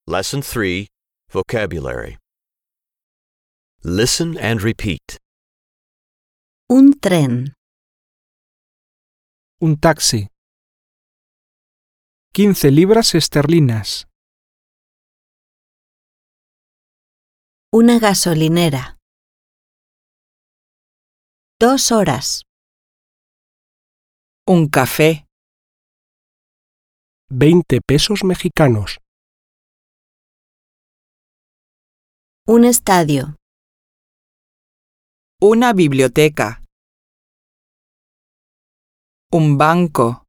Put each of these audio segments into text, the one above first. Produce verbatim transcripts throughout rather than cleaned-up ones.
Lesson three, Vocabulary. Listen and repeat. Un tren, Un taxi. Quince libras esterlinas. una gasolinera. Dos horas, Un café. Veinte pesos mexicanos. un estadio, Una biblioteca. Un banco.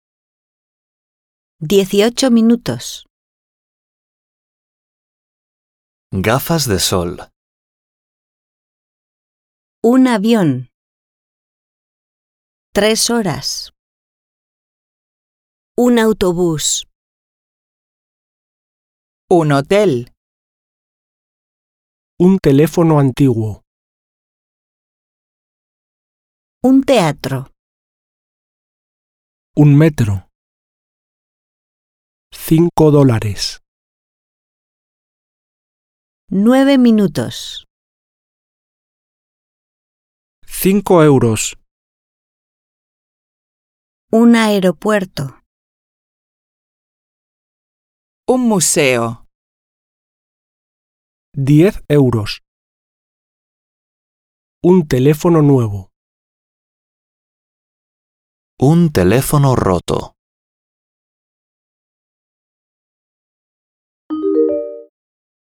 dieciocho minutos, Gafas de sol. un avión. Tres horas, un autobús, Un hotel. Un teléfono antiguo. un teatro, Un metro. Cinco dólares. nueve minutos, Cinco euros. un aeropuerto, Un museo. Diez euros. Un teléfono nuevo. Un teléfono roto.